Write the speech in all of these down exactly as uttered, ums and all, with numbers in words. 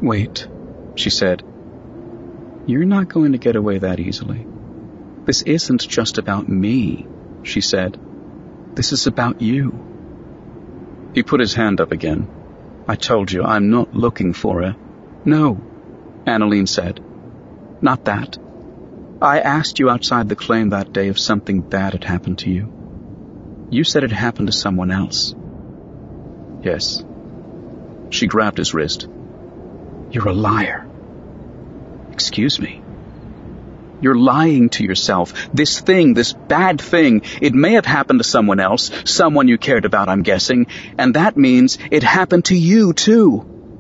Wait, she said. You're not going to get away that easily. This isn't just about me, she said. This is about you. He put his hand up again. I told you, I'm not looking for a... No, Annalene said. Not that. I asked you outside the claim that day if something bad had happened to you. You said it happened to someone else. Yes. She grabbed his wrist. You're a liar. Excuse me. You're lying to yourself. This thing, this bad thing, it may have happened to someone else, someone you cared about, I'm guessing, and that means it happened to you, too.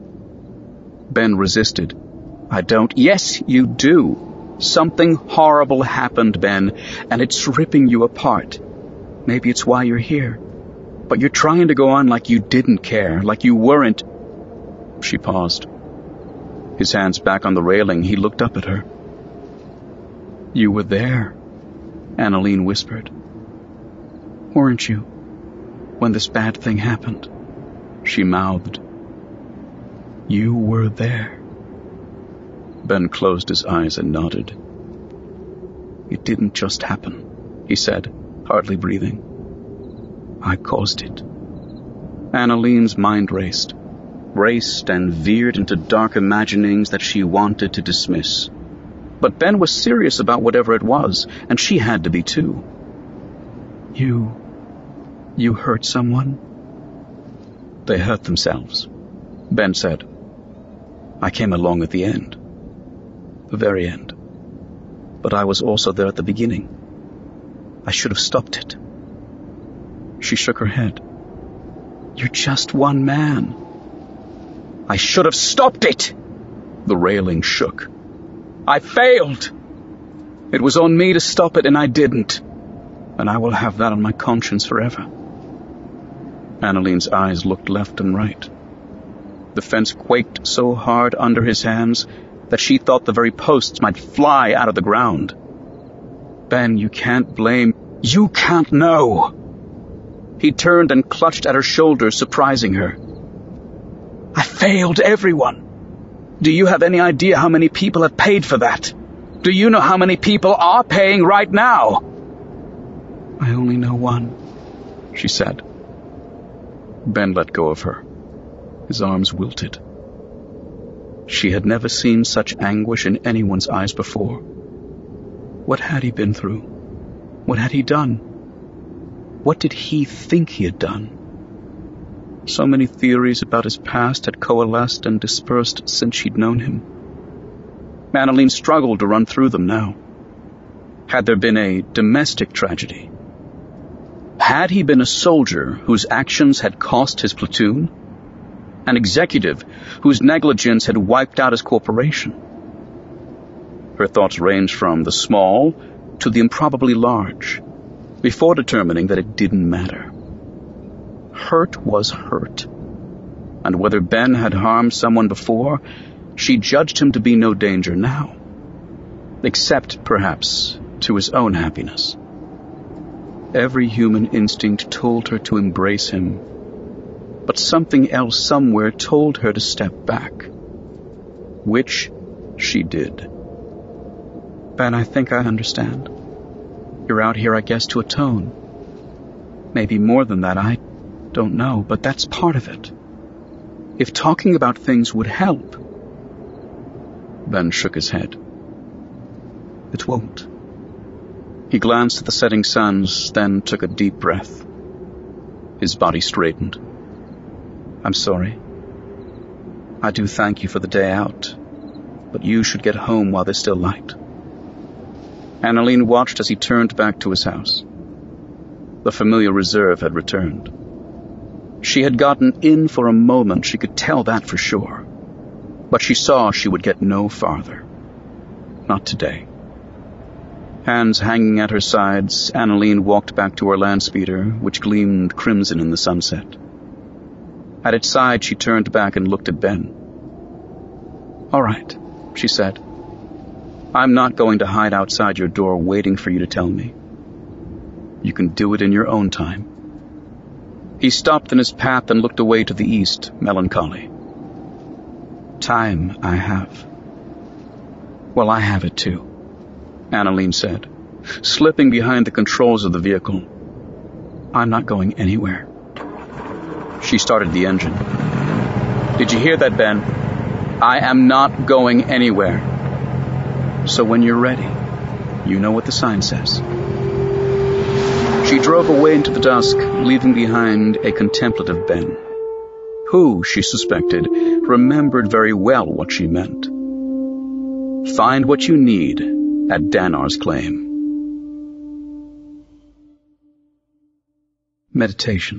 Ben resisted. I don't. Yes, you do. Something horrible happened, Ben, and it's ripping you apart. Maybe it's why you're here. But you're trying to go on like you didn't care, like you weren't. She paused. His hands back on the railing, he looked up at her. You were there, Annalene whispered. Weren't you, when this bad thing happened? She mouthed. You were there. Ben closed his eyes and nodded. It didn't just happen, he said, hardly breathing. I caused it. Annalene's mind raced, raced and veered into dark imaginings that she wanted to dismiss. But Ben was serious about whatever it was, and she had to be too. You... you hurt someone? They hurt themselves, Ben said. I came along at the end. The very end. But I was also there at the beginning. I should have stopped it. She shook her head. You're just one man. I should have stopped it! The railing shook. I failed! It was on me to stop it, and I didn't. And I will have that on my conscience forever. Annalene's eyes looked left and right. The fence quaked so hard under his hands that she thought the very posts might fly out of the ground. Ben, you can't blame... You can't know! He turned and clutched at her shoulder, surprising her. I failed everyone. Do you have any idea how many people have paid for that? Do you know how many people are paying right now? I only know one, she said. Ben let go of her. His arms wilted. She had never seen such anguish in anyone's eyes before. What had he been through? What had he done? What did he think he had done? So many theories about his past had coalesced and dispersed since she'd known him. Annalene struggled to run through them now. Had there been a domestic tragedy? Had he been a soldier whose actions had cost his platoon? An executive whose negligence had wiped out his corporation? Her thoughts ranged from the small to the improbably large, before determining that it didn't matter. Hurt was hurt, and whether Ben had harmed someone before, she judged him to be no danger now, except, perhaps, to his own happiness. Every human instinct told her to embrace him, but something else somewhere told her to step back, which she did. Ben, I think I understand. You're out here, I guess, to atone. Maybe more than that, I don't know, but that's part of it. If talking about things would help. Ben shook his head. It won't. He glanced at the setting suns, then took a deep breath. His body straightened. I'm sorry. I do thank you for the day out, but you should get home while there's still light. Annalene watched as he turned back to his house. The familiar reserve had returned. She had gotten in for a moment, she could tell that for sure. But she saw she would get no farther. Not today. Hands hanging at her sides, Annalene walked back to her land speeder, which gleamed crimson in the sunset. At its side, she turned back and looked at Ben. All right, she said. I'm not going to hide outside your door waiting for you to tell me. You can do it in your own time. He stopped in his path and looked away to the east, melancholy. Time I have. Well, I have it too, Annalene said, slipping behind the controls of the vehicle. I'm not going anywhere. She started the engine. Did you hear that, Ben? I am not going anywhere. So when you're ready, you know what the sign says. She drove away into the dusk, leaving behind a contemplative Ben, who, she suspected, remembered very well what she meant. Find what you need at Danar's Claim. Meditation.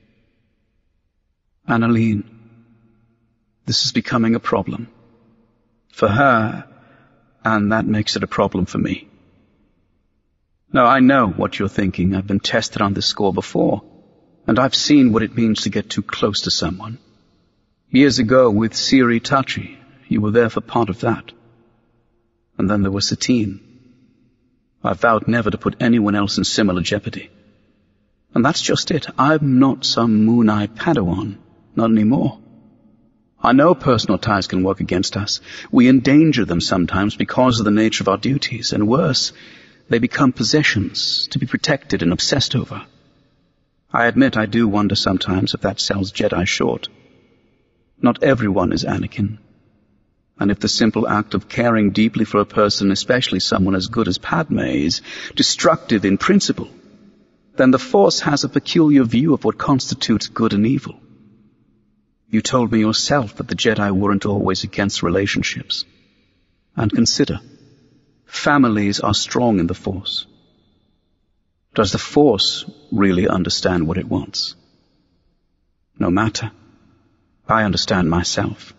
Annalene, this is becoming a problem. For her, and that makes it a problem for me. Now, I know what you're thinking. I've been tested on this score before, and I've seen what it means to get too close to someone. Years ago with Siri Tachi, you were there for part of that. And then there was Satine. I vowed never to put anyone else in similar jeopardy. And that's just it. I'm not some moon-eyed Padawan. Not anymore. I know personal ties can work against us. We endanger them sometimes because of the nature of our duties, and worse, they become possessions to be protected and obsessed over. I admit I do wonder sometimes if that sells Jedi short. Not everyone is Anakin. And if the simple act of caring deeply for a person, especially someone as good as Padme, is destructive in principle, then the Force has a peculiar view of what constitutes good and evil. You told me yourself that the Jedi weren't always against relationships. And consider, families are strong in the Force. Does the Force really understand what it wants? No matter. I understand myself.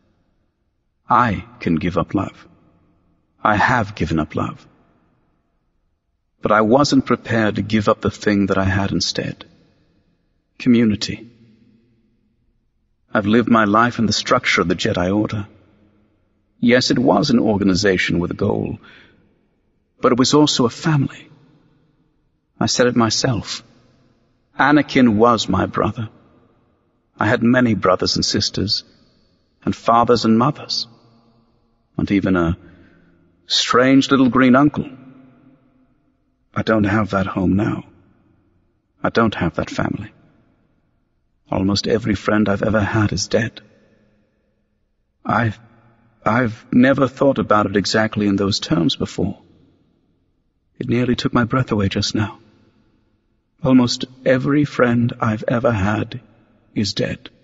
I can give up love. I have given up love. But I wasn't prepared to give up the thing that I had instead. Community. I've lived my life in the structure of the Jedi Order. Yes, it was an organization with a goal, but it was also a family. I said it myself. Anakin was my brother. I had many brothers and sisters, and fathers and mothers, and even a strange little green uncle. I don't have that home now. I don't have that family. Almost every friend I've ever had is dead. I've, I've never thought about it exactly in those terms before. It nearly took my breath away just now. Almost every friend I've ever had is dead.